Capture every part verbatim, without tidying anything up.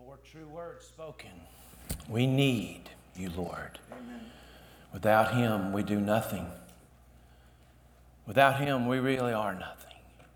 Your true word spoken. We need you, Lord. Amen. Without him, we do nothing. Without him, we really are nothing.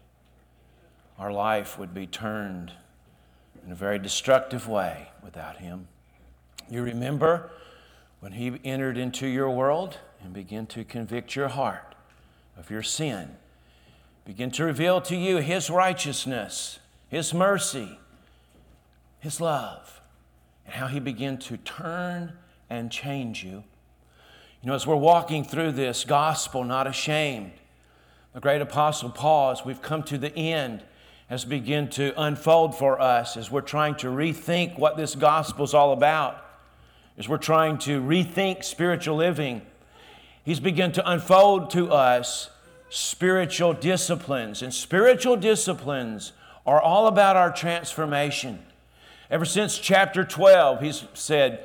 Our life would be turned in a very destructive way without him. You remember when he entered into your world and began to convict your heart of your sin, begin to reveal to you his righteousness, his mercy, his love, and how he began to turn and change you. You know, as we're walking through this gospel, not ashamed, the great apostle Paul, as we've come to the end, has begun to unfold for us as we're trying to rethink what this gospel is all about, as we're trying to rethink spiritual living. He's begun to unfold to us spiritual disciplines, and spiritual disciplines are all about our transformation. Ever since chapter twelve, he's said,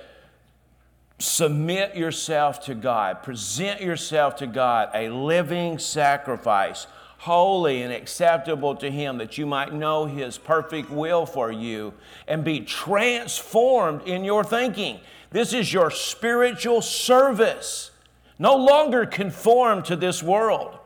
submit yourself to God. Present yourself to God, a living sacrifice, holy and acceptable to him, that you might know his perfect will for you and be transformed in your thinking. This is your spiritual service. No longer conform to this world.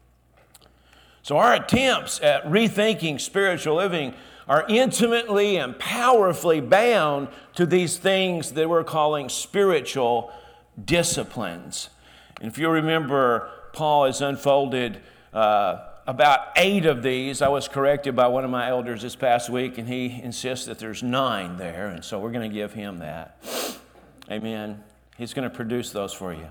So our attempts at rethinking spiritual living are intimately and powerfully bound to these things that we're calling spiritual disciplines. And if you remember, Paul has unfolded uh, about eight of these. I was corrected by one of my elders this past week, and he insists that there's nine there, and so we're going to give him that. Amen. He's going to produce those for you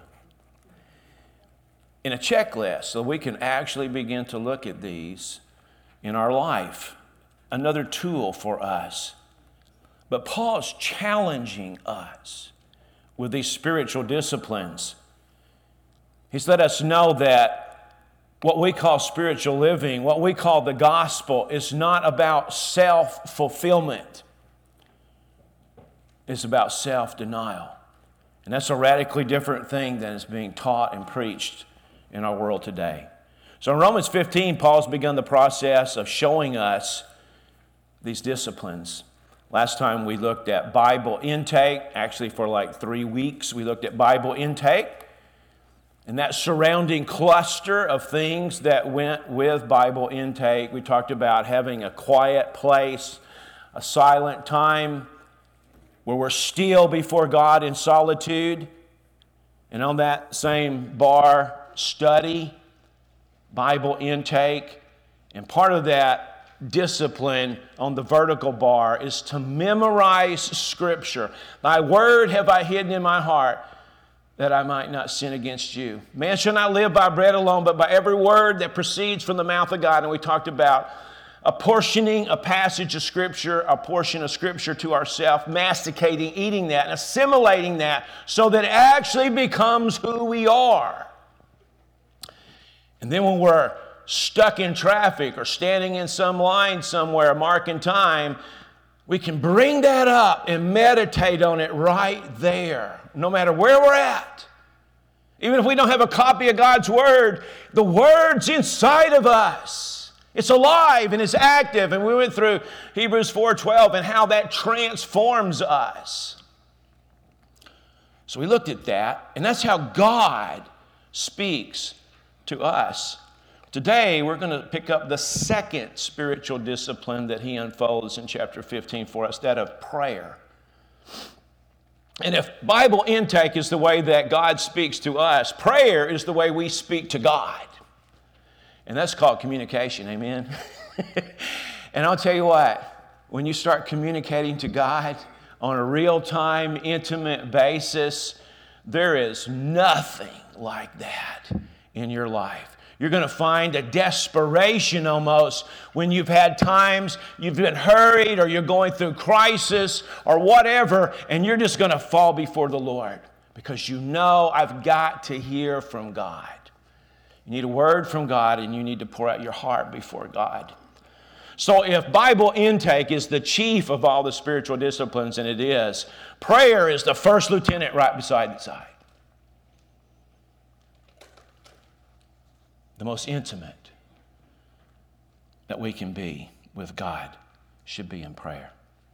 in a checklist so we can actually begin to look at these in our life. Another tool for us. But Paul's challenging us with these spiritual disciplines. He's let us know that what we call spiritual living, what we call the gospel, is not about self-fulfillment. It's about self-denial. And that's a radically different thing than is being taught and preached in our world today. So in Romans fifteen, Paul's begun the process of showing us these disciplines. Last time we looked at Bible intake, actually for like three weeks, we looked at Bible intake and that surrounding cluster of things that went with Bible intake. We talked about having a quiet place, a silent time where we're still before God in solitude. And on that same bar, study, Bible intake, and part of that discipline on the vertical bar is to memorize Scripture. Thy word have I hidden in my heart, that I might not sin against you. Man shall not live by bread alone, but by every word that proceeds from the mouth of God. And we talked about apportioning a passage of Scripture, a portion of Scripture to ourselves, masticating, eating that, and assimilating that so that it actually becomes who we are. And then when we're stuck in traffic or standing in some line somewhere marking time, we can bring that up and meditate on it right there, no matter where we're at. Even if we don't have a copy of God's Word, the Word's inside of us. It's alive and it's active. And we went through Hebrews four twelve and how that transforms us. So we looked at that, and that's how God speaks to us. Today, we're going to pick up the second spiritual discipline that he unfolds in chapter fifteen for us, that of prayer. And if Bible intake is the way that God speaks to us, prayer is the way we speak to God. And that's called communication, amen? And I'll tell you what, when you start communicating to God on a real-time, intimate basis, there is nothing like that in your life. You're going to find a desperation almost when you've had times you've been hurried or you're going through crisis or whatever, and you're just going to fall before the Lord because you know I've got to hear from God. You need a word from God, and you need to pour out your heart before God. So if Bible intake is the chief of all the spiritual disciplines, and it is, prayer is the first lieutenant right beside the side. The most intimate that we can be with God should be in prayer.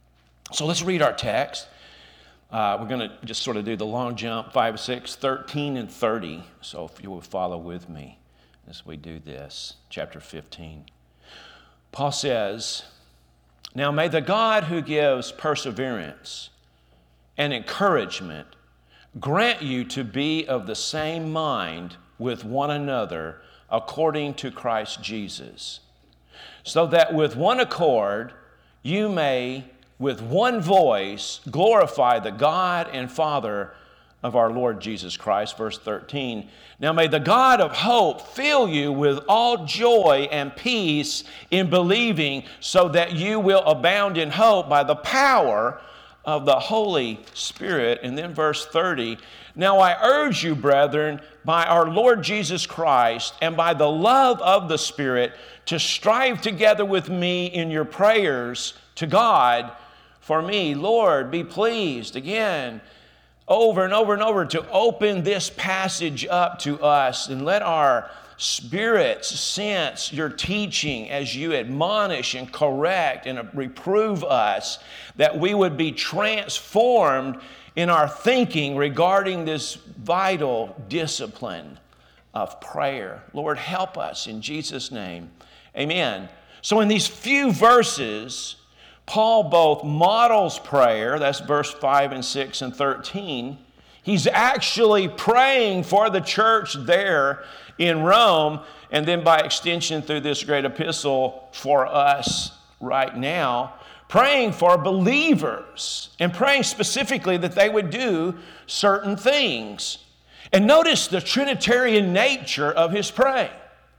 So let's read our text. Uh, we're going to just sort of do the long jump, five, six, thirteen, and thirty. So if you will follow with me as we do this, chapter fifteen. Paul says, "Now may the God who gives perseverance and encouragement grant you to be of the same mind with one another according to Christ Jesus, so that with one accord you may with one voice glorify the God and Father of our Lord Jesus Christ." Verse thirteen, "Now may the God of hope fill you with all joy and peace in believing, so that you will abound in hope by the power of the Holy Spirit." And then verse thirty, "Now I urge you, brethren, by our Lord Jesus Christ and by the love of the Spirit, to strive together with me in your prayers to God for me. Lord, be pleased," again, over and over and over, to open this passage up to us, and let our spirits sense your teaching as you admonish and correct and reprove us, that we would be transformed in our thinking regarding this vital discipline of prayer. Lord, help us in Jesus' name. Amen. So in these few verses, Paul both models prayer, that's verse five and six and thirteen. He's actually praying for the church there in Rome, and then by extension through this great epistle for us right now, praying for believers and praying specifically that they would do certain things. And notice the Trinitarian nature of his praying.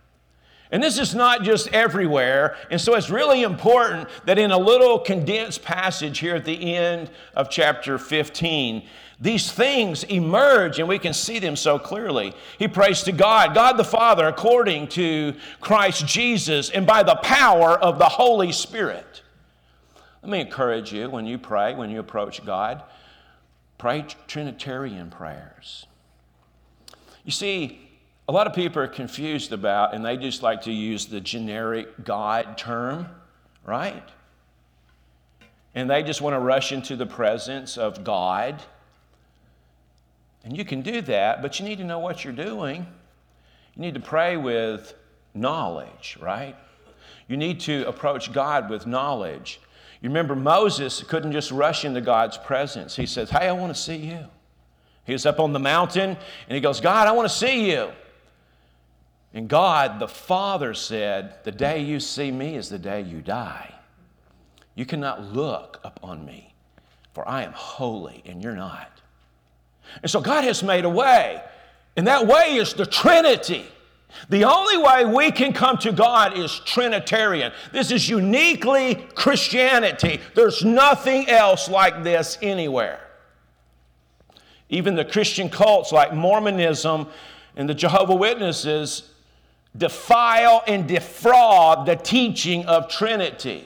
And this is not just everywhere, and so it's really important that in a little condensed passage here at the end of chapter fifteen, these things emerge and we can see them so clearly. He prays to God, God the Father, according to Christ Jesus and by the power of the Holy Spirit. Let me encourage you when you pray, when you approach God, pray Trinitarian prayers. You see, a lot of people are confused about, and they just like to use the generic God term, right? And they just want to rush into the presence of God. And you can do that, but you need to know what you're doing. You need to pray with knowledge, right? You need to approach God with knowledge. You remember Moses couldn't just rush into God's presence. He says, hey, I want to see you. He was up on the mountain, and he goes, God, I want to see you. And God, the Father, said, the day you see me is the day you die. You cannot look upon me, for I am holy, and you're not. And so God has made a way, and that way is the Trinity. The only way we can come to God is Trinitarian. This is uniquely Christianity. There's nothing else like this anywhere. Even the Christian cults like Mormonism and the Jehovah's Witnesses defile and defraud the teaching of Trinity.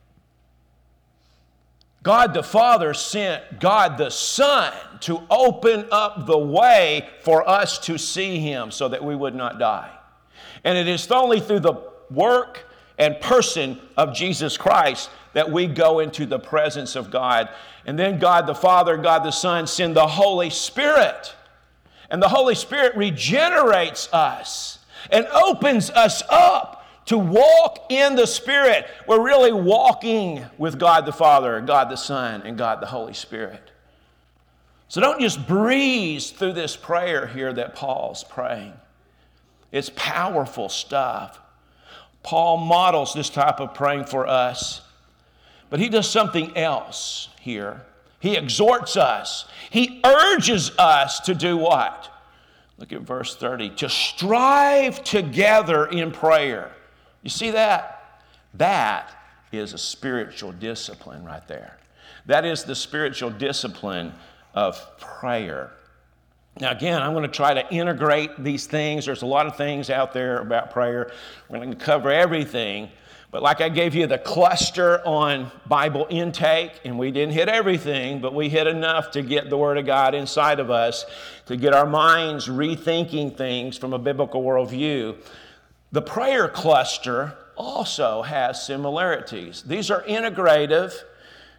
God the Father sent God the Son to open up the way for us to see Him so that we would not die. And it is only through the work and person of Jesus Christ that we go into the presence of God. And then God the Father, God the Son send the Holy Spirit. And the Holy Spirit regenerates us and opens us up to walk in the Spirit. We're really walking with God the Father, God the Son, and God the Holy Spirit. So don't just breeze through this prayer here that Paul's praying. It's powerful stuff. Paul models this type of praying for us. But he does something else here. He exhorts us. He urges us to do what? Look at verse thirty. To strive together in prayer. You see that? That is a spiritual discipline right there. That is the spiritual discipline of prayer. Now again, I'm going to try to integrate these things. There's a lot of things out there about prayer. We're going to cover everything. But like I gave you the cluster on Bible intake, and we didn't hit everything, but we hit enough to get the Word of God inside of us, to get our minds rethinking things from a biblical worldview. The prayer cluster also has similarities. These are integrative.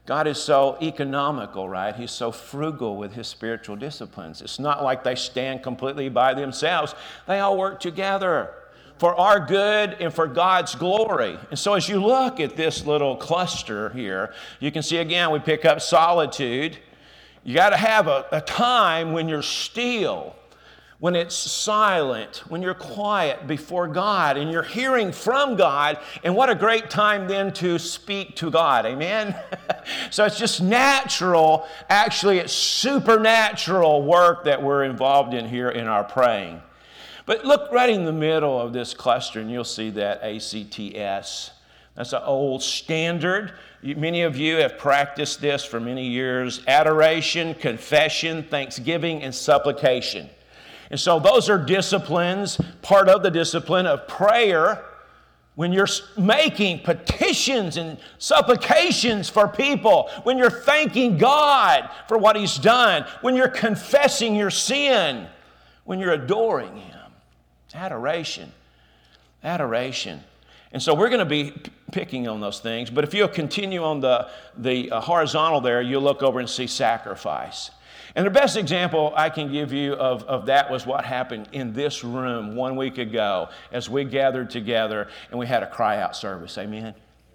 God is so economical, right? He's so frugal with his spiritual disciplines. It's not like they stand completely by themselves. They all work together for our good and for God's glory. And so as you look at this little cluster here, you can see again, we pick up solitude. You got to have a, a time when you're still, when it's silent, when you're quiet before God and you're hearing from God. And what a great time then to speak to God. Amen? So it's just natural. Actually, it's supernatural work that we're involved in here in our praying. But look right in the middle of this cluster and you'll see that A C T S. That's an old standard. You, many of you have practiced this for many years. Adoration, confession, thanksgiving, and supplication. And so those are disciplines, part of the discipline of prayer. When you're making petitions and supplications for people, when you're thanking God for what He's done, when you're confessing your sin, when you're adoring Him. Adoration. Adoration. And so we're going to be p- picking on those things. But if you'll continue on the, the uh, horizontal there, you'll look over and see sacrifice. And the best example I can give you of, of that was what happened in this room one week ago as we gathered together and we had a cry out service. Amen.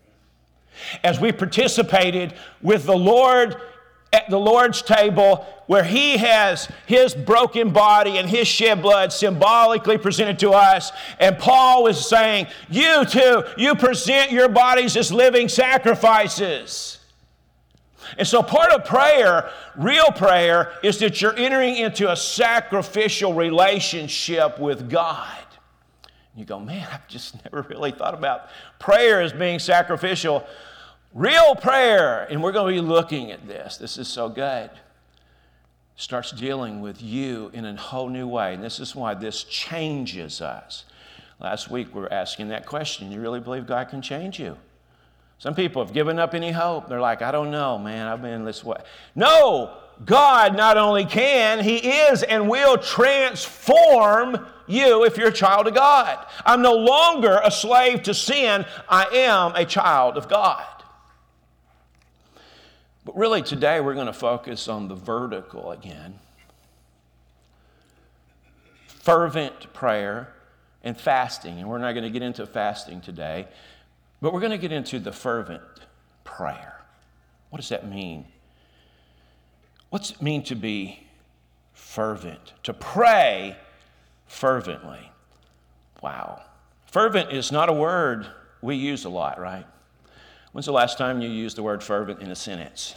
As we participated with the Lord at the Lord's table where He has His broken body and His shed blood symbolically presented to us. And Paul was saying, you too, you present your bodies as living sacrifices. And so part of prayer, real prayer, is that you're entering into a sacrificial relationship with God. You go, man, I've just never really thought about prayer as being sacrificial. Real prayer, and we're going to be looking at this. This is so good. Starts dealing with you in a whole new way. And this is why this changes us. Last week we were asking that question. You really believe God can change you? Some people have given up any hope. They're like, I don't know, man. I've been this way. No, God not only can, He is and will transform you if you're a child of God. I'm no longer a slave to sin. I am a child of God. But really today we're going to focus on the vertical again. Fervent prayer and fasting. And we're not going to get into fasting today, but we're going to get into the fervent prayer. What does that mean? What's it mean to be fervent? To pray fervently. Wow. Fervent is not a word we use a lot, right? When's the last time you used the word fervent in a sentence?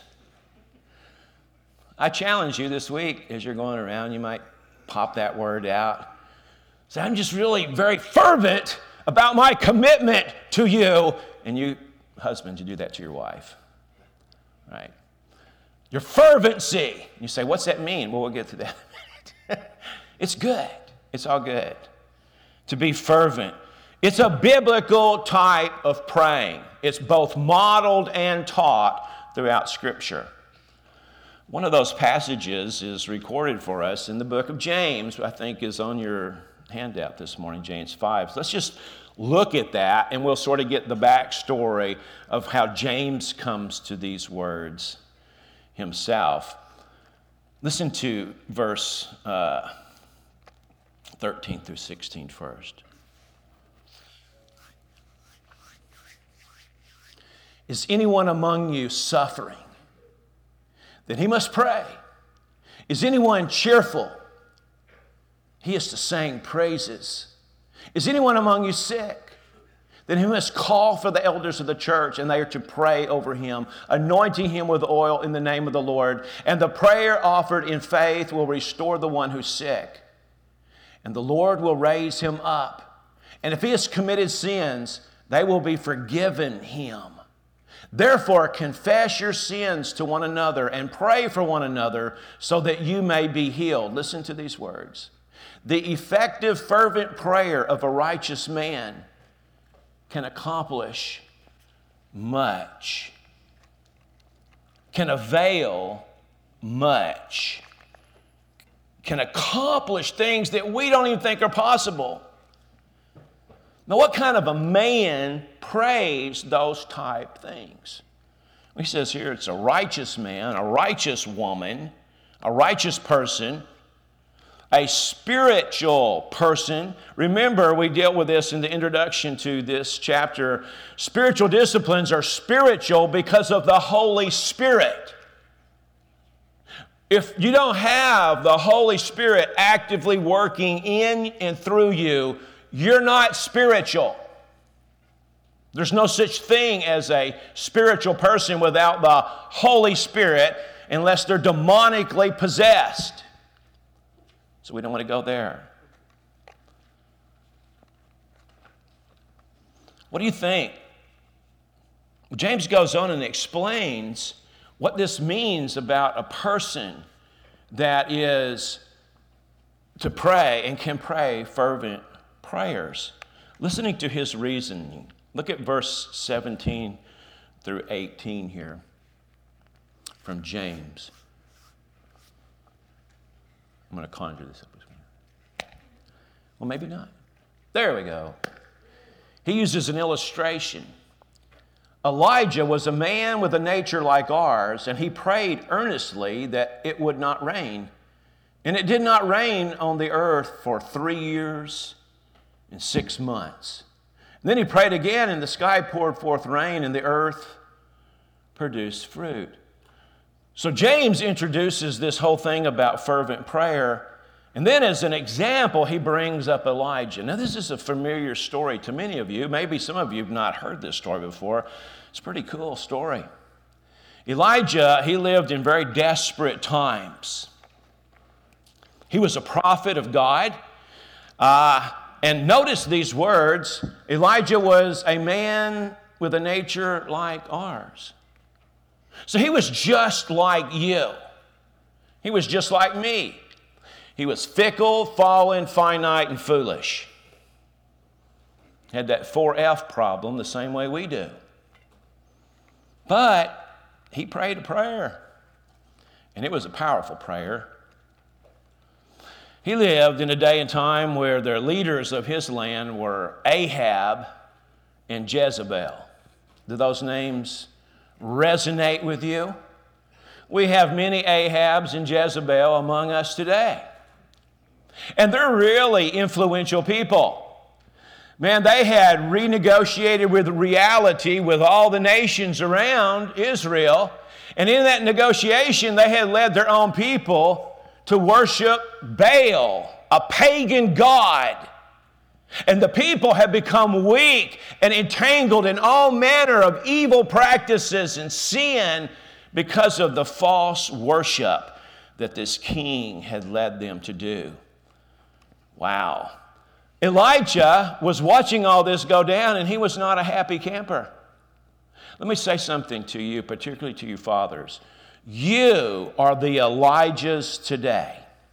I challenge you this week as you're going around, you might pop that word out. Say, I'm just really very fervent about my commitment to you. And you, husbands, you do that to your wife, right? Your fervency. You say, what's that mean? Well, we'll get to that in a minute. It's good. It's all good. To be fervent. It's a biblical type of praying. It's both modeled and taught throughout Scripture. One of those passages is recorded for us in the book of James, I think is on your handout this morning, James five. So let's just look at that and we'll sort of get the backstory of how James comes to these words himself. Listen to verse uh, thirteen through sixteen first. Is anyone among you suffering? Then he must pray. Is anyone cheerful? He is to sing praises. Is anyone among you sick? Then he must call for the elders of the church, and they are to pray over him, anointing him with oil in the name of the Lord. And the prayer offered in faith will restore the one who's sick. And the Lord will raise him up. And if he has committed sins, they will be forgiven him. Therefore, confess your sins to one another and pray for one another so that you may be healed. Listen to these words. The effective, fervent prayer of a righteous man can accomplish much, can avail much, can accomplish things that we don't even think are possible. Now, what kind of a man prays those type things? He says here it's a righteous man, a righteous woman, a righteous person, a spiritual person. Remember, we dealt with this in the introduction to this chapter. Spiritual disciplines are spiritual because of the Holy Spirit. If you don't have the Holy Spirit actively working in and through you, you're not spiritual. There's no such thing as a spiritual person without the Holy Spirit unless they're demonically possessed. So we don't want to go there. What do you think? James goes on and explains what this means about a person that is to pray and can pray fervent prayers. Listening to his reasoning. Look at verse seventeen through eighteen here from James. I'm going to conjure this up. Well, maybe not. There we go. He uses an illustration. Elijah was a man with a nature like ours, and he prayed earnestly that it would not rain. And it did not rain on the earth for three years and six months. And then he prayed again, and the sky poured forth rain, and the earth produced fruit. So James introduces this whole thing about fervent prayer. And then as an example, he brings up Elijah. Now, this is a familiar story to many of you. Maybe some of you have not heard this story before. It's a pretty cool story. Elijah, he lived in very desperate times. He was a prophet of God. Uh, and notice these words. Elijah was a man with a nature like ours. So he was just like you. He was just like me. He was fickle, fallen, finite, and foolish. Had that four F problem the same way we do. But he prayed a prayer, and it was a powerful prayer. He lived in a day and time where the leaders of his land were Ahab and Jezebel. Do those names resonate with you? We have many Ahabs and Jezebel among us today. And they're really influential people. Man, they had renegotiated with reality with all the nations around Israel. And in that negotiation, they had led their own people to worship Baal, a pagan god. And the people had become weak and entangled in all manner of evil practices and sin because of the false worship that this king had led them to do. Wow. Elijah was watching all this go down, and he was not a happy camper. Let me say something to you, particularly to you fathers. You are the Elijahs today.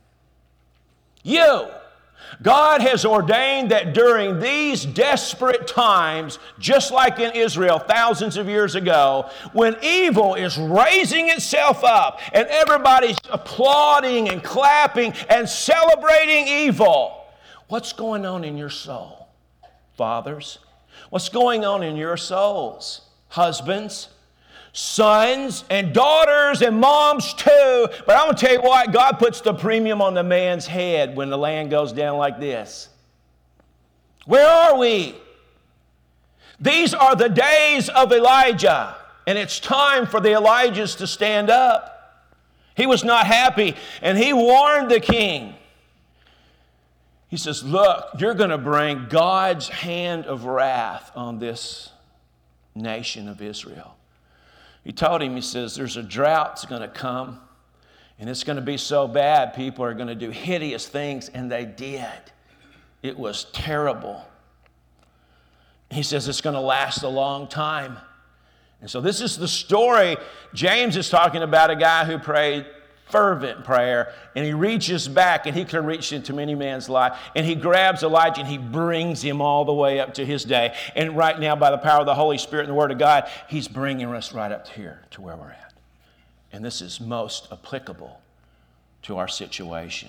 You. God has ordained that during these desperate times, just like in Israel thousands of years ago, when evil is raising itself up and everybody's applauding and clapping and celebrating evil, what's going on in your soul, fathers? What's going on in your souls, husbands? Sons and daughters and moms too. But I'm going to tell you what, God puts the premium on the man's head when the land goes down like this. Where are we? These are the days of Elijah, and it's time for the Elijahs to stand up. He was not happy, and he warned the king. He says, look, you're going to bring God's hand of wrath on this nation of Israel. He told him, he says, there's a drought that's going to come, and it's going to be so bad, people are going to do hideous things, and they did. It was terrible. He says it's going to last a long time. And so this is the story. James is talking about a guy who prayed fervent prayer, and he reaches back, and he can reach into many man's life, and he grabs Elijah, and he brings him all the way up to his day. And right now, by the power of the Holy Spirit and the Word of God, he's bringing us right up here to where we're at. And this is most applicable to our situation.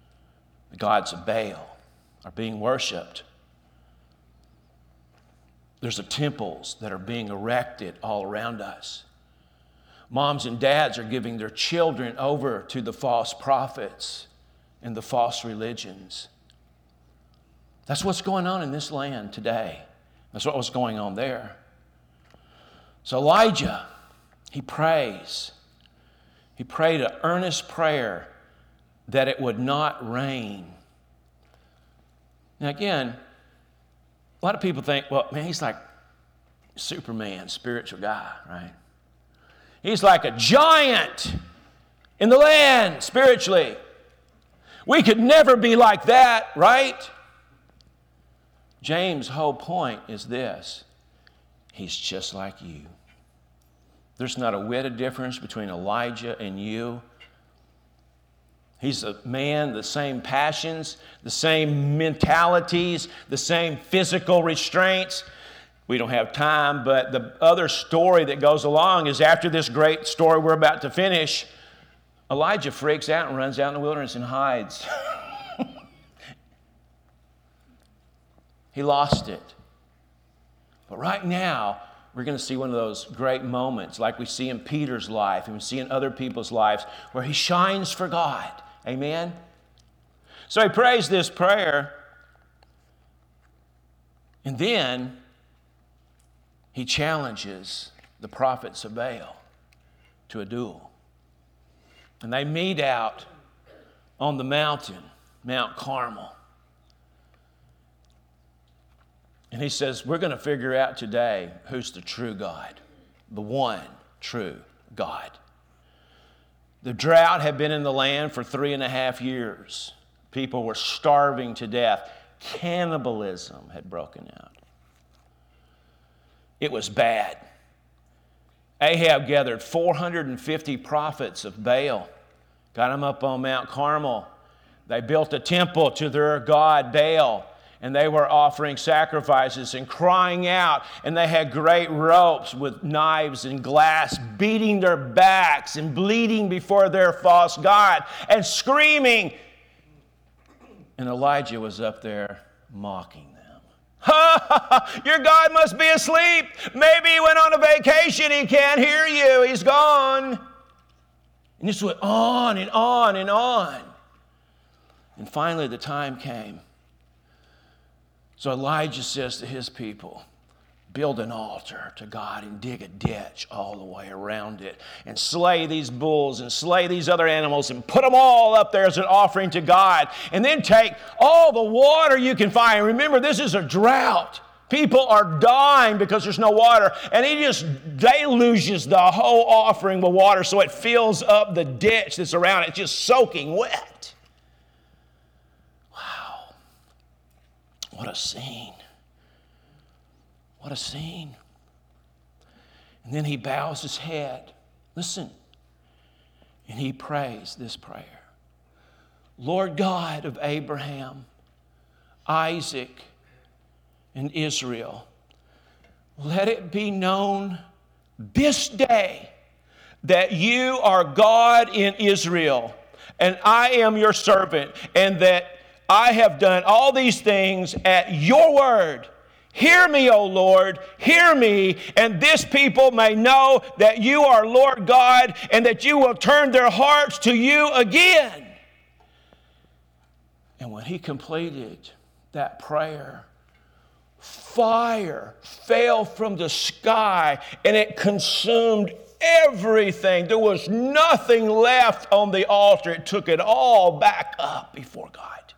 The gods of Baal are being worshipped. There's a temples that are being erected all around us. Moms and dads are giving their children over to the false prophets and the false religions. That's what's going on in this land today. That's what was going on there. So Elijah, he prays. He prayed an earnest prayer that it would not rain. Now again, a lot of people think, well, man, he's like Superman, spiritual guy, right? He's like a giant in the land spiritually. We could never be like that, right? James' whole point is this. He's just like you. There's not a whit of difference between Elijah and you. He's a man, the same passions, the same mentalities, the same physical restraints. We don't have time, but the other story that goes along is after this great story we're about to finish, Elijah freaks out and runs out in the wilderness and hides. He lost it. But right now, we're going to see one of those great moments like we see in Peter's life and we see in other people's lives where he shines for God. Amen? So he prays this prayer, and then he challenges the prophets of Baal to a duel. And they meet out on the mountain, Mount Carmel. And he says, we're going to figure out today who's the true God, the one true God. The drought had been in the land for three and a half years. People were starving to death. Cannibalism had broken out. It was bad. Ahab gathered four hundred fifty prophets of Baal, got them up on Mount Carmel. They built a temple to their god Baal, and they were offering sacrifices and crying out, and they had great ropes with knives and glass beating their backs and bleeding before their false god and screaming. And Elijah was up there mocking them. Ha ha ha! Your God must be asleep. Maybe he went on a vacation. He can't hear you. He's gone. And this went on and on and on. And finally the time came. So Elijah says to his people, build an altar to God and dig a ditch all the way around it and slay these bulls and slay these other animals and put them all up there as an offering to God. And then take all the water you can find. Remember, this is a drought. People are dying because there's no water. And he just deluges the whole offering with water so it fills up the ditch that's around it. It's just soaking wet. Wow. What a scene. What a scene. And then he bows his head. Listen. And he prays this prayer. Lord God of Abraham, Isaac, and Israel, let it be known this day that you are God in Israel, and I am your servant, and that I have done all these things at your word. Hear me, O Lord, hear me, and this people may know that you are Lord God and that you will turn their hearts to you again. And when he completed that prayer, fire fell from the sky and it consumed everything. There was nothing left on the altar. It took it all back up before God.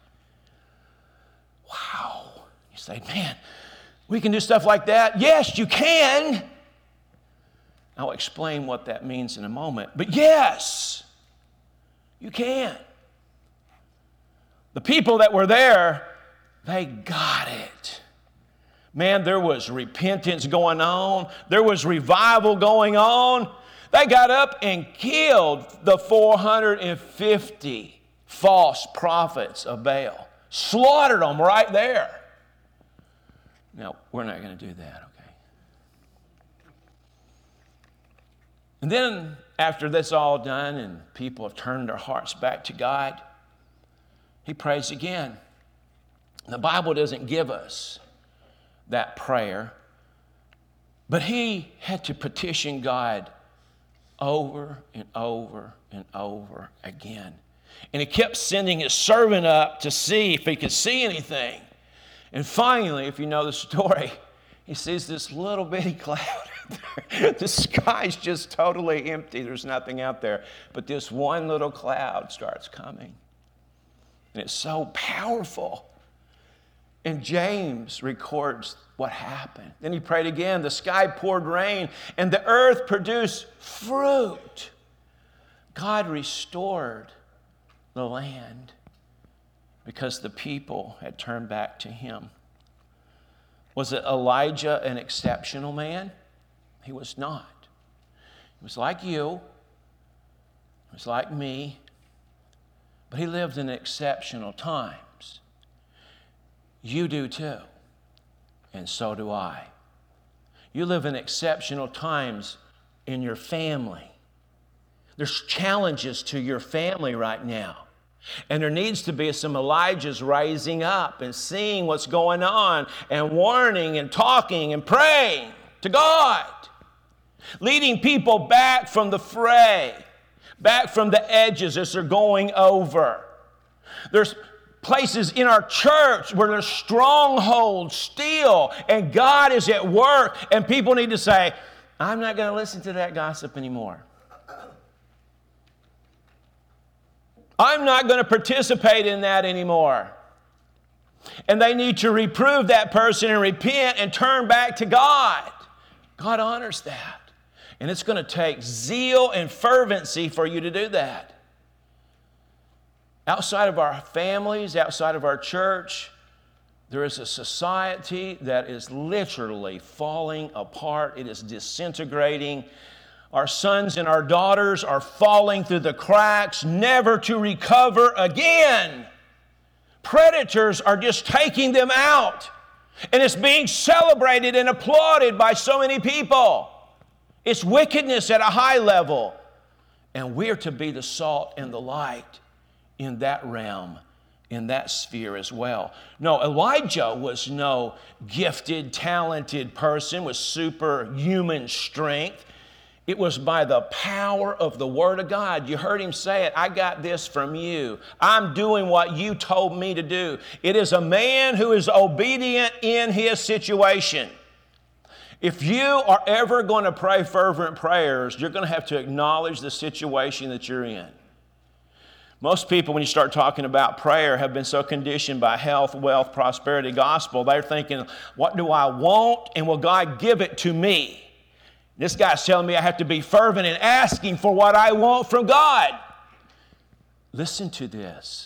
Wow. You say, man, we can do stuff like that. Yes, you can. I'll explain what that means in a moment. But yes, you can. The people that were there, they got it. Man, there was repentance going on. There was revival going on. They got up and killed the four hundred fifty false prophets of Baal. Slaughtered them right there. Now, we're not going to do that, okay? And then, after that's all done and people have turned their hearts back to God, he prays again. The Bible doesn't give us that prayer, But he had to petition God over and over and over again. And he kept sending his servant up to see if he could see anything. And finally, if you know the story, he sees this little bitty cloud out there. The sky's just totally empty. There's nothing out there. But this one little cloud starts coming. And it's so powerful. And James records what happened. Then he prayed again. The sky poured rain, and the earth produced fruit. God restored the land because the people had turned back to him. Was it Elijah an exceptional man? He was not. He was like you. He was like me. But he lived in exceptional times. You do too. And so do I. You live in exceptional times in your family. There's challenges to your family right now. And there needs to be some Elijahs rising up and seeing what's going on and warning and talking and praying to God. Leading people back from the fray, back from the edges as they're going over. There's places in our church where there's strongholds still, and God is at work, and people need to say, I'm not going to listen to that gossip anymore. I'm not going to participate in that anymore. And they need to reprove that person and repent and turn back to God. God honors that. And it's going to take zeal and fervency for you to do that. Outside of our families, outside of our church, there is a society that is literally falling apart. It is disintegrating. Our sons and our daughters are falling through the cracks, never to recover again. Predators are just taking them out. And it's being celebrated and applauded by so many people. It's wickedness at a high level. And we're to be the salt and the light in that realm, in that sphere as well. No, Elijah was no gifted, talented person with superhuman strength. It was by the power of the Word of God. You heard him say it. I got this from you. I'm doing what you told me to do. It is a man who is obedient in his situation. If you are ever going to pray fervent prayers, you're going to have to acknowledge the situation that you're in. Most people, when you start talking about prayer, have been so conditioned by health, wealth, prosperity, gospel, they're thinking, what do I want, and will God give it to me? This guy's telling me I have to be fervent in asking for what I want from God. Listen to this.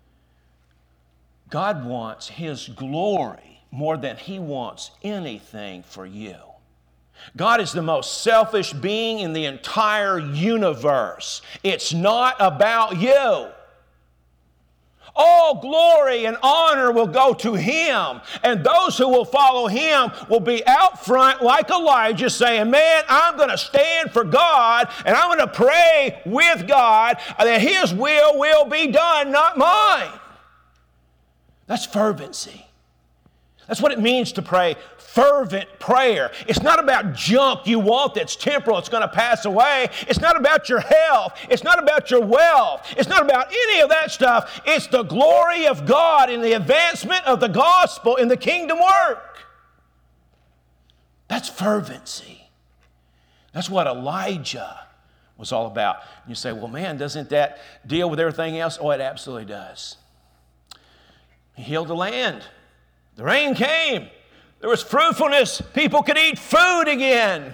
God wants His glory more than He wants anything for you. God is the most selfish being in the entire universe. It's not about you. All glory and honor will go to Him. And those who will follow Him will be out front like Elijah saying, man, I'm going to stand for God and I'm going to pray with God that His will will be done, not mine. That's fervency. That's what it means to pray fervent prayer. It's not about junk you want that's temporal, it's going to pass away. It's not about your health. It's not about your wealth. It's not about any of that stuff. It's the glory of God in the advancement of the gospel in the kingdom work. That's fervency. That's what Elijah was all about. You say, well, man, doesn't that deal with everything else? Oh, it absolutely does. He healed the land. The rain came. There was fruitfulness. People could eat food again.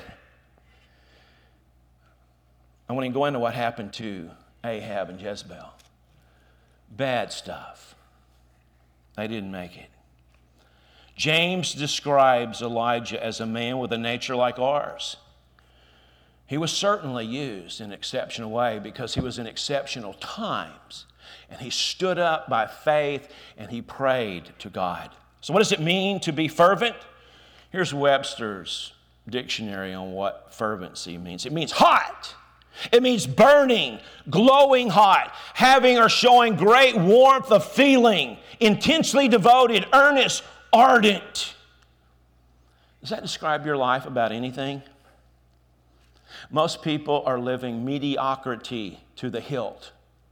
I want to go into what happened to Ahab and Jezebel. Bad stuff. They didn't make it. James describes Elijah as a man with a nature like ours. He was certainly used in an exceptional way because he was in exceptional times. And he stood up by faith and he prayed to God. So what does it mean to be fervent? Here's Webster's dictionary on what fervency means. It means hot. It means burning, glowing hot, having or showing great warmth of feeling, intensely devoted, earnest, ardent. Does that describe your life about anything? Most people are living mediocrity to the hilt.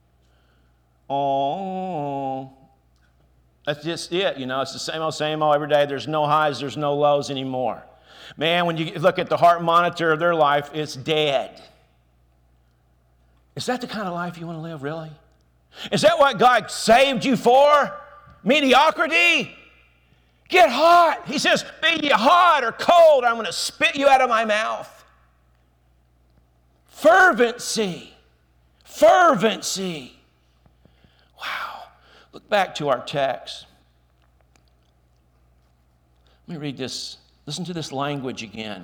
Oh, that's just it. You know, it's the same old, same old every day. There's no highs, there's no lows anymore. Man, when you look at the heart monitor of their life, it's dead. Is that the kind of life you want to live, really? Is that what God saved you for? Mediocrity? Get hot. He says, be you hot or cold, I'm going to spit you out of my mouth. Fervency. Fervency. Wow. Look back to our text. Let me read this. Listen to this language again.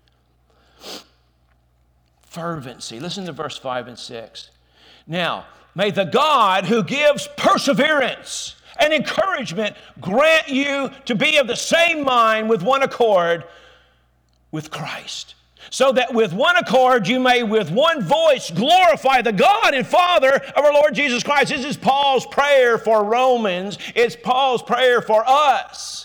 Fervency. Listen to verse five and six. Now, may the God who gives perseverance and encouragement grant you to be of the same mind with one accord with Christ, so that with one accord you may with one voice glorify the God and Father of our Lord Jesus Christ. This is Paul's prayer for Romans. It's Paul's prayer for us.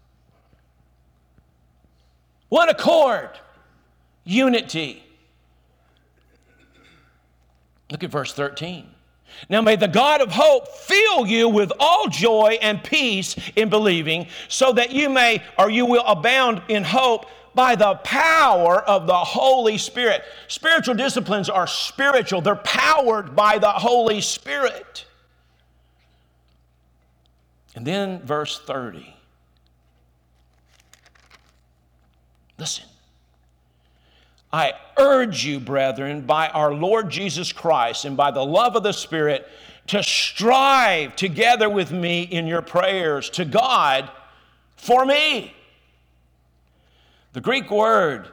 One accord, unity. Look at verse thirteen. Now may the God of hope fill you with all joy and peace in believing, so that you may, or you will abound in hope by the power of the Holy Spirit. Spiritual disciplines are spiritual. They're powered by the Holy Spirit. And then verse thirty. Listen. I urge you, brethren, by our Lord Jesus Christ and by the love of the Spirit, to strive together with me in your prayers to God for me. The Greek word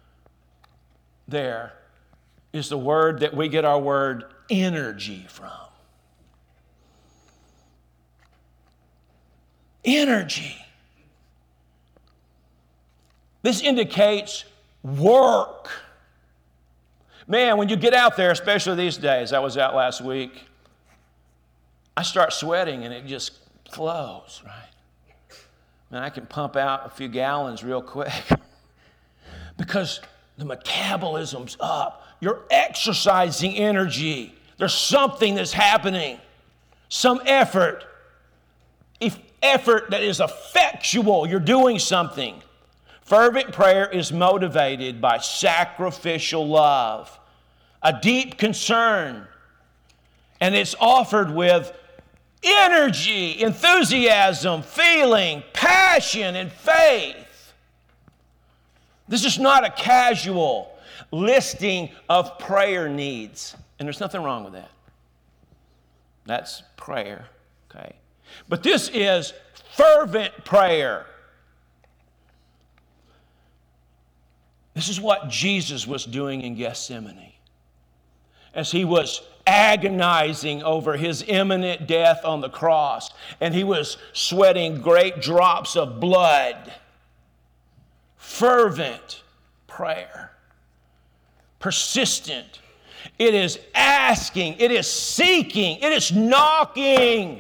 there is the word that we get our word energy from. Energy. This indicates work. Man, when you get out there, especially these days, I was out last week, I start sweating and it just flows, right? Man, I can pump out a few gallons real quick because the metabolism's up. You're exercising energy. There's something that's happening. Some effort. If effort that is effectual. You're doing something. Fervent prayer is motivated by sacrificial love, a deep concern, and it's offered with energy, enthusiasm, feeling, passion, and faith. This is not a casual listing of prayer needs, and there's nothing wrong with that. That's prayer, okay? But this is fervent prayer. This is what Jesus was doing in Gethsemane as he was agonizing over his imminent death on the cross, and he was sweating great drops of blood. Fervent prayer. Persistent. It is asking. It is seeking. It is knocking.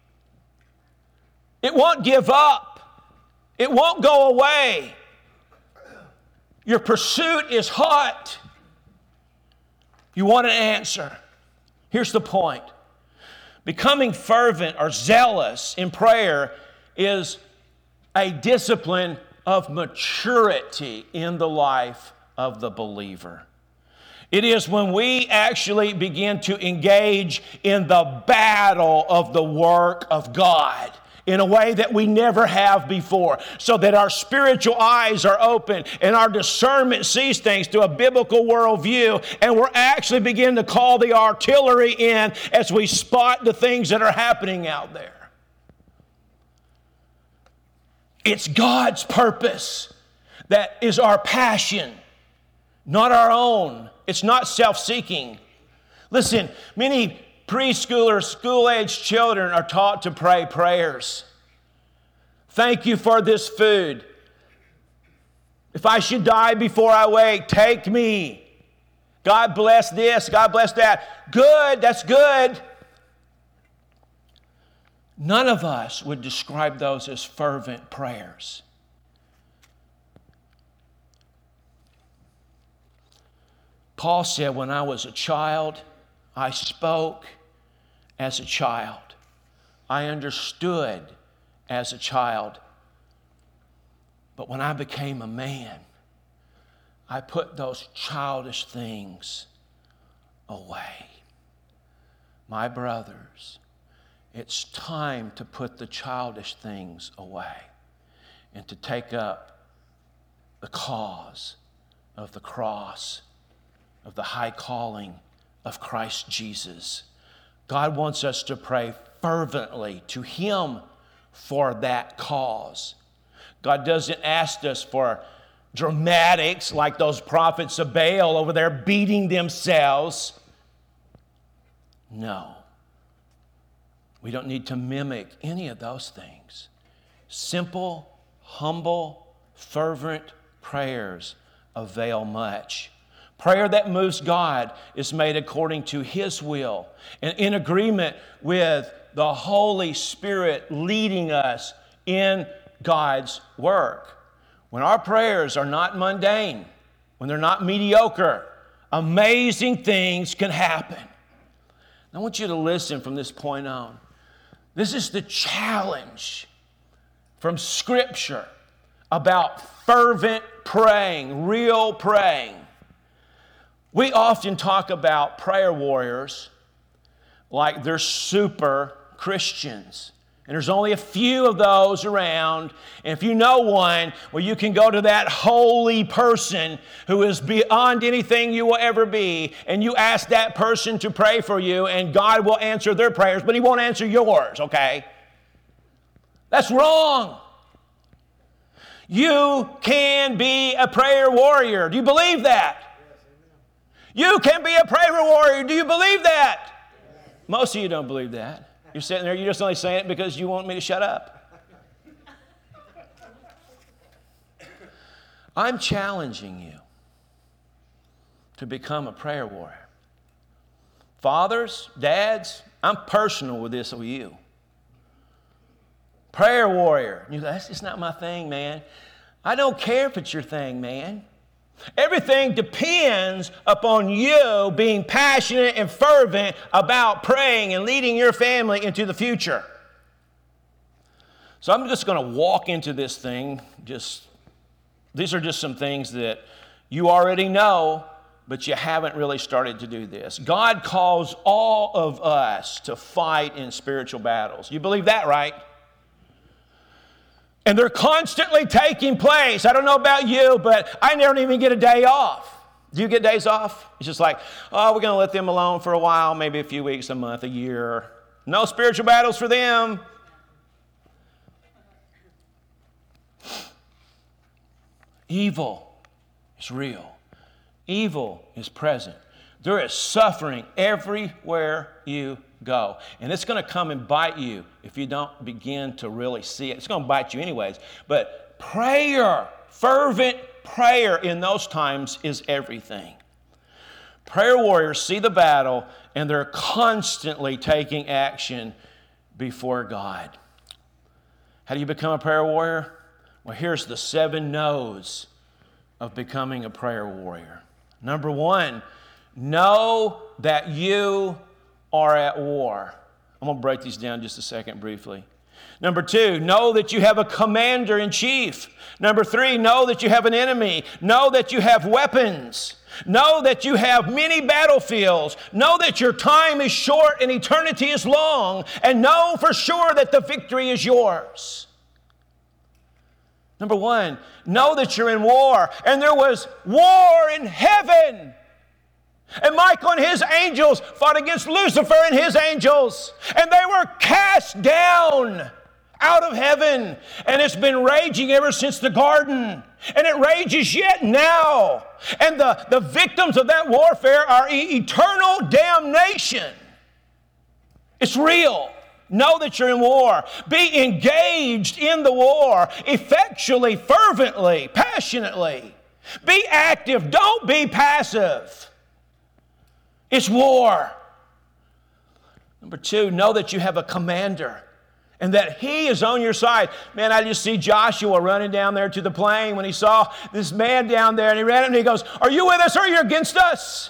It won't give up. It won't go away. Your pursuit is hot. You want an answer. Here's the point. Becoming fervent or zealous in prayer is a discipline of maturity in the life of the believer. It is when we actually begin to engage in the battle of the work of God in a way that we never have before, so that our spiritual eyes are open and our discernment sees things through a biblical worldview, and we're actually beginning to call the artillery in as we spot the things that are happening out there. It's God's purpose that is our passion, not our own. It's not self-seeking. Listen, many preschoolers, school-age children are taught to pray prayers. Thank you for this food. If I should die before I wake, take me. God bless this, God bless that. Good, that's good. None of us would describe those as fervent prayers. Paul said, when I was a child, I spoke as a child. I understood as a child. But when I became a man, I put those childish things away. My brothers, it's time to put the childish things away and to take up the cause of the cross, of the high calling of Christ Jesus. God wants us to pray fervently to Him for that cause. God doesn't ask us for dramatics like those prophets of Baal over there beating themselves. No. We don't need to mimic any of those things. Simple, humble, fervent prayers avail much. Prayer that moves God is made according to His will and in agreement with the Holy Spirit leading us in God's work. When our prayers are not mundane, when they're not mediocre, amazing things can happen. I want you to listen from this point on. This is the challenge from Scripture about fervent praying, real praying. We often talk about prayer warriors like they're super Christians. And there's only a few of those around. And if you know one, well, you can go to that holy person who is beyond anything you will ever be, and you ask that person to pray for you, and God will answer their prayers, but He won't answer yours, okay? That's wrong. You can be a prayer warrior. Do you believe that? You can be a prayer warrior. Do you believe that? Most of you don't believe that. You're sitting there, you're just only saying it because you want me to shut up. I'm challenging you to become a prayer warrior. Fathers, dads, I'm personal with this with you. Prayer warrior. You go, that's just not my thing, man. I don't care if it's your thing, man. Everything depends upon you being passionate and fervent about praying and leading your family into the future. So I'm just going to walk into this thing. Just these are just some things that you already know, but you haven't really started to do this. God calls all of us to fight in spiritual battles. You believe that, right? And they're constantly taking place. I don't know about you, but I never even get a day off. Do you get days off? It's just like, oh, we're going to let them alone for a while, maybe a few weeks, a month, a year. No spiritual battles for them. Evil is real. Evil is present. There is suffering everywhere you go. And it's going to come and bite you if you don't begin to really see it. It's going to bite you anyways. But prayer, fervent prayer in those times is everything. Prayer warriors see the battle and they're constantly taking action before God. How do you become a prayer warrior? Well, here's the seven no's of becoming a prayer warrior. Number one, know that you are at war. I'm going to break these down just a second briefly. Number two, know that you have a commander in chief. Number three, know that you have an enemy. Know that you have weapons. Know that you have many battlefields. Know that your time is short and eternity is long. And know for sure that the victory is yours. Number one, know that you're in war. And there was war in heaven. And Michael and his angels fought against Lucifer and his angels. And they were cast down out of heaven. And it's been raging ever since the garden. And it rages yet now. And the, the victims of that warfare are e- eternal damnation. It's real. Know that you're in war. Be engaged in the war effectually, fervently, passionately. Be active. Don't be passive. It's war. Number two, know that you have a commander. and that He is on your side. Man, I just see Joshua running down there to the plain when he saw this man down there, and he ran up and he goes, "Are you with us or are you against us?"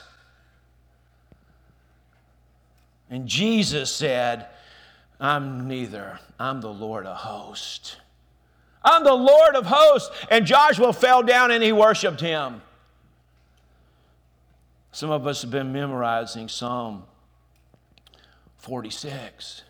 And Jesus said, "I'm neither. I'm the Lord of hosts. I'm the Lord of hosts." And Joshua fell down and he worshiped Him. Some of us have been memorizing Psalm forty-six.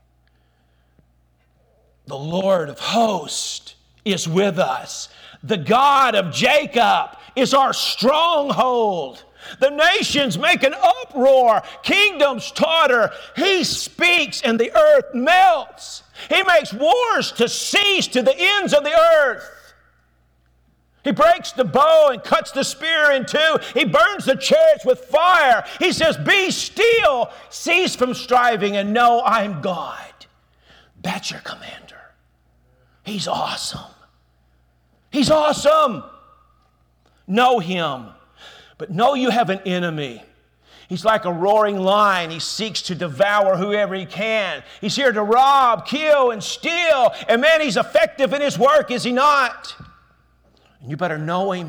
The Lord of hosts is with us. The God of Jacob is our stronghold. The nations make an uproar. Kingdoms totter. He speaks and the earth melts. He makes wars to cease to the ends of the earth. He breaks the bow and cuts the spear in two. He burns the chariots with fire. He says, "Be still, cease from striving, and know I'm God." That's your commander. He's awesome. He's awesome. Know Him. But know you have an enemy. He's like a roaring lion. He seeks to devour whoever he can. He's here to rob, kill, and steal. And man, he's effective in his work, is he not? And you better know him.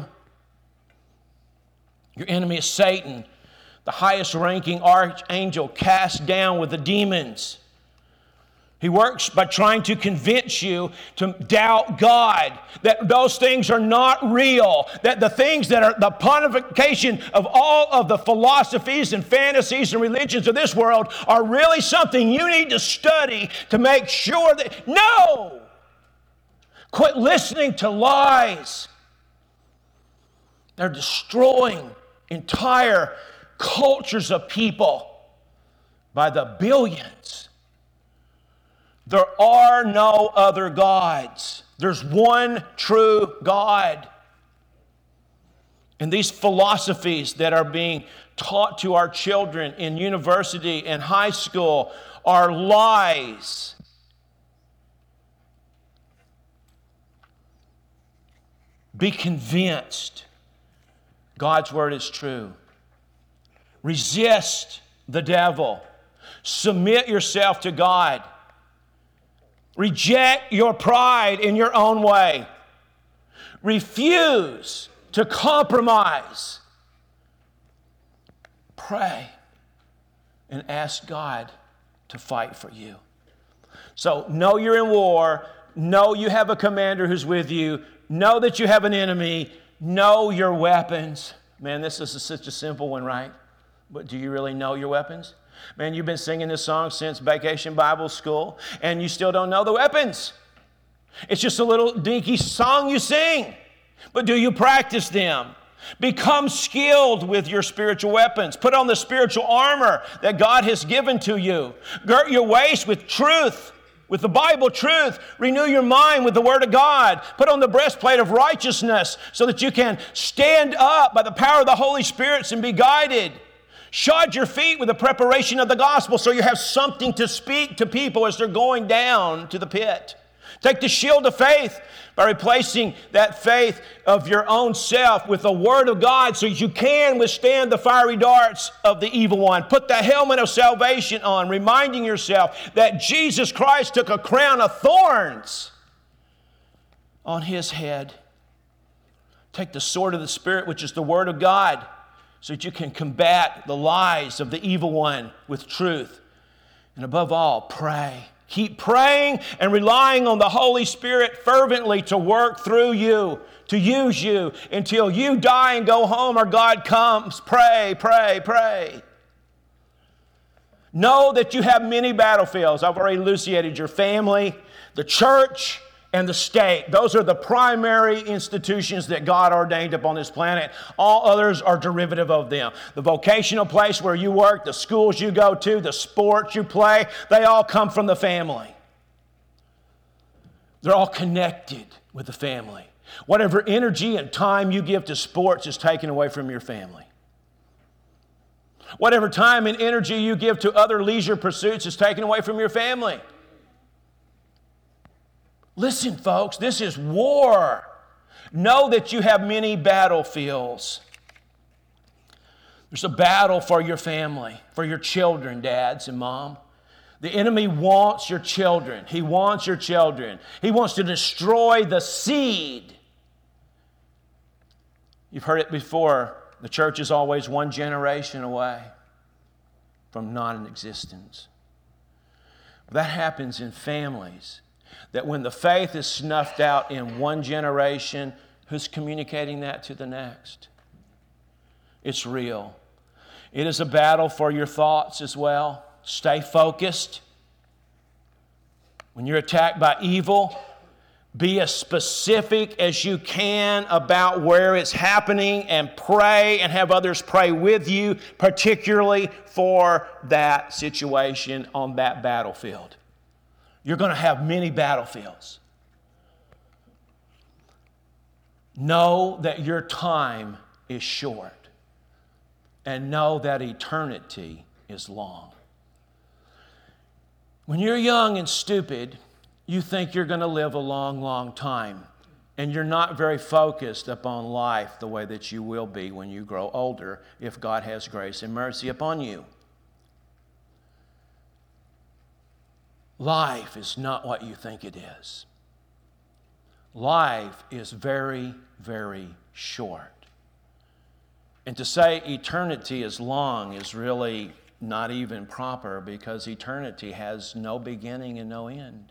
Your enemy is Satan, the highest ranking archangel cast down with the demons. He works by trying to convince you to doubt God, that those things are not real, that the things that are the pontification of all of the philosophies and fantasies and religions of this world are really something you need to study to make sure that, no! Quit listening to lies. They're destroying entire cultures of people by the billions. There are no other gods. There's one true God. And these philosophies that are being taught to our children in university and high school are lies. Be convinced God's word is true. Resist the devil. Submit yourself to God. Reject your pride in your own way. Refuse to compromise. Pray and ask God to fight for you. So know you're in war. Know you have a commander who's with you. Know that you have an enemy. Know your weapons. Man, this is such a simple one, right? But do you really know your weapons? Man, you've been singing this song since Vacation Bible School, and you still don't know the weapons. It's just a little dinky song you sing. But do you practice them? Become skilled with your spiritual weapons. Put on the spiritual armor that God has given to you. Girt your waist with truth, with the Bible truth. Renew your mind with the Word of God. Put on the breastplate of righteousness so that you can stand up by the power of the Holy Spirit and be guided. Shod your feet with the preparation of the gospel so you have something to speak to people as they're going down to the pit. Take the shield of faith by replacing that faith of your own self with the Word of God so you can withstand the fiery darts of the evil one. Put the helmet of salvation on, reminding yourself that Jesus Christ took a crown of thorns on His head. Take the sword of the Spirit, which is the Word of God, so that you can combat the lies of the evil one with truth. And above all, pray. Keep praying and relying on the Holy Spirit fervently to work through you, to use you until you die and go home or God comes. Pray, pray, pray. Know that you have many battlefields. I've already elucidated your family, the church, and the state. Those are the primary institutions that God ordained upon this planet. All others are derivative of them. The vocational place where you work, the schools you go to, the sports you play, they all come from the family. They're all connected with the family. Whatever energy and time you give to sports is taken away from your family. Whatever time and energy you give to other leisure pursuits is taken away from your family. Listen, folks, this is war. Know that you have many battlefields. There's a battle for your family, for your children, dads and mom. The enemy wants your children. He wants your children. He wants to destroy the seed. You've heard it before. The church is always one generation away from non-existence. That happens in families. That when the faith is snuffed out in one generation, who's communicating that to the next? It's real. It is a battle for your thoughts as well. Stay focused. When you're attacked by evil, be as specific as you can about where it's happening and pray and have others pray with you, particularly for that situation on that battlefield. You're going to have many battlefields. Know that your time is short, and know that eternity is long. When you're young and stupid, you think you're going to live a long, long time, and you're not very focused upon life the way that you will be when you grow older, if God has grace and mercy upon you. Life is not what you think it is. Life is very, very short. And to say eternity is long is really not even proper, because eternity has no beginning and no end.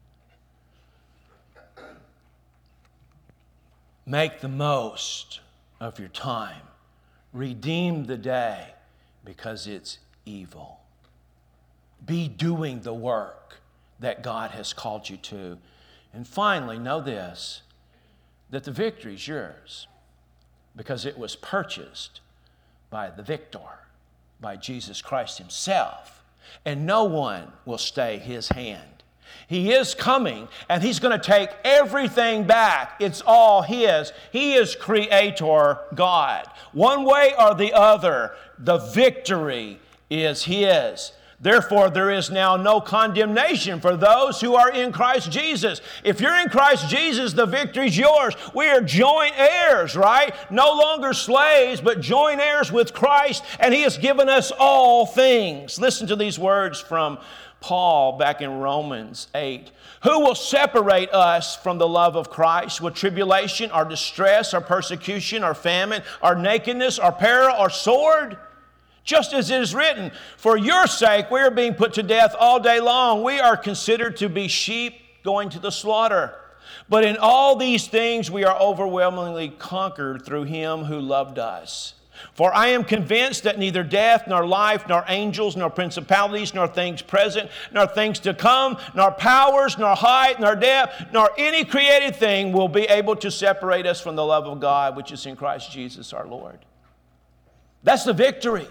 Make the most of your time. Redeem the day, because it's evil. Be doing the work that God has called you to. And finally, know this, that the victory is yours, because it was purchased by the victor, by Jesus Christ himself. And no one will stay his hand. He is coming, and he's going to take everything back. It's all his. He is Creator God. One way or the other, the victory is his. Therefore, there is now no condemnation for those who are in Christ Jesus. If you're in Christ Jesus, the victory's yours. We are joint heirs, right? No longer slaves, but joint heirs with Christ, and he has given us all things. Listen to these words from Paul back in Romans eight. Who will separate us from the love of Christ? Will tribulation, or distress, or persecution, or famine, or nakedness, or peril, or sword? Just as it is written, for your sake we are being put to death all day long. We are considered to be sheep going to the slaughter. But in all these things we are overwhelmingly conquered through him who loved us. For I am convinced that neither death, nor life, nor angels, nor principalities, nor things present, nor things to come, nor powers, nor height, nor depth, nor any created thing will be able to separate us from the love of God, which is in Christ Jesus our Lord. That's the victory.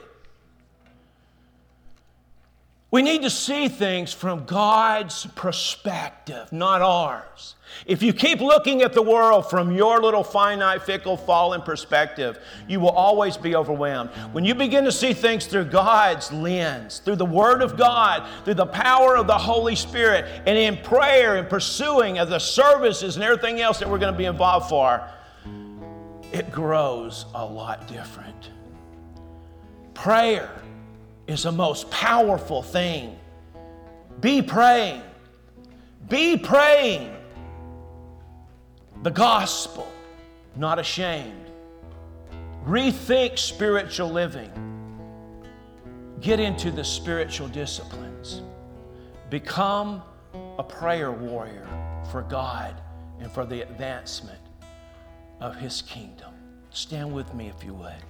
We need to see things from God's perspective, not ours. If you keep looking at the world from your little finite, fickle, fallen perspective, you will always be overwhelmed. When you begin to see things through God's lens, through the Word of God, through the power of the Holy Spirit, and in prayer and pursuing of the services and everything else that we're going to be involved for, it grows a lot different. Prayer is the most powerful thing. Be praying. Be praying. The gospel, not ashamed. Rethink spiritual living. Get into the spiritual disciplines. Become a prayer warrior for God and for the advancement of his kingdom. Stand with me if you would.